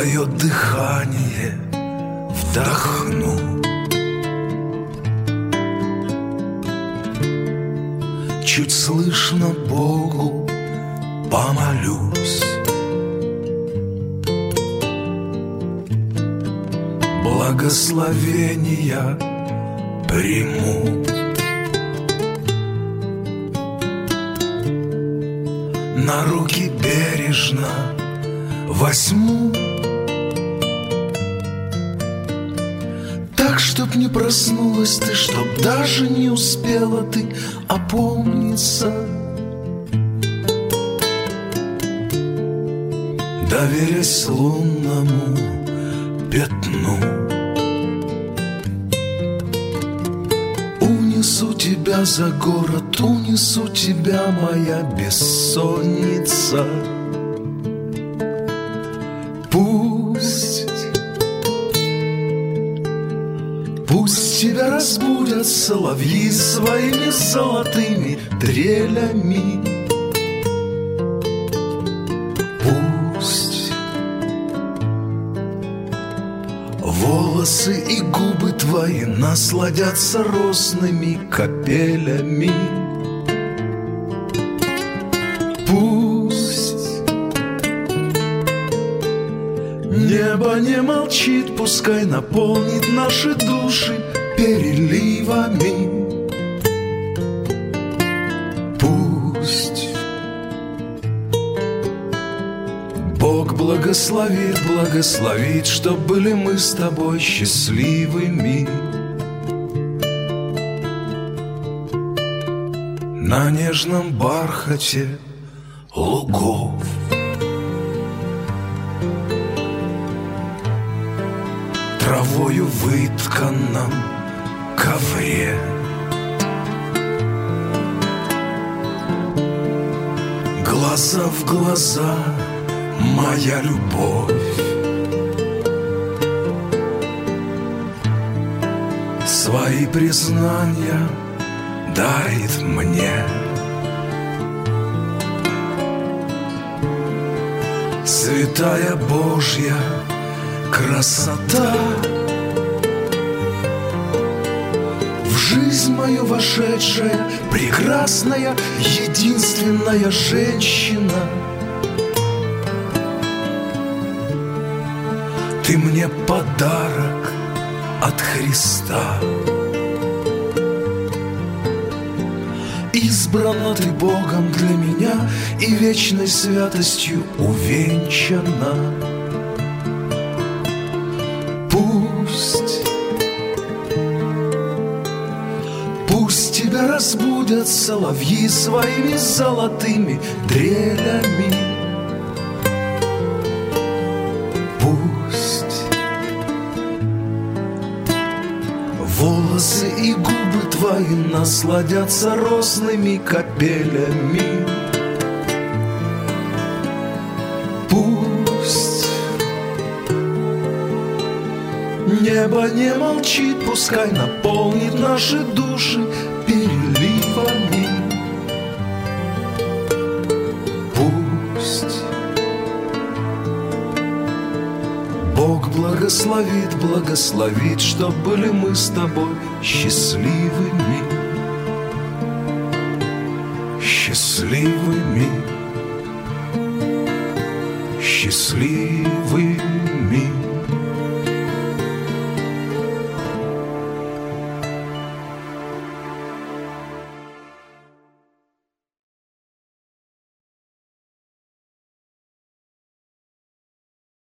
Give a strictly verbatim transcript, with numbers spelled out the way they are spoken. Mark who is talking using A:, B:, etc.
A: твое дыхание вдохну. Чуть слышно Богу помолюсь. Благословения приму. На руки бережно возьму, так, чтоб не проснулась ты, чтоб даже не успела ты опомниться. Доверясь лунному пятну, унесу тебя за город, унесу тебя, моя бессонница. Пусть, пусть тебя разбудят соловьи своими золотыми трелями. Пусть волосы и губы твои насладятся росными капелями. Пусть небо не молчит, пускай наполнит наши души переливами. Пусть Бог благословит, благословит, чтоб были мы с тобой счастливыми. На нежном бархате лугов, травою вытканном ковре, глаза в глаза, моя любовь. Свои признания дарит мне. Святая Божья красота, в жизнь мою вошедшая, прекрасная, единственная женщина. Ты мне подарок от Христа. Избрана ты Богом для меня и вечной святостью увенчана. Пусть, пусть тебя разбудят соловьи своими золотыми трелями. Пусть волосы и губы твои насладятся росными капелями. Пусть небо не молчит, пускай наполнит наши души переливами. Пусть Бог благословит, благословит, чтоб были мы с тобой счастливыми. Счастливыми, счастливыми.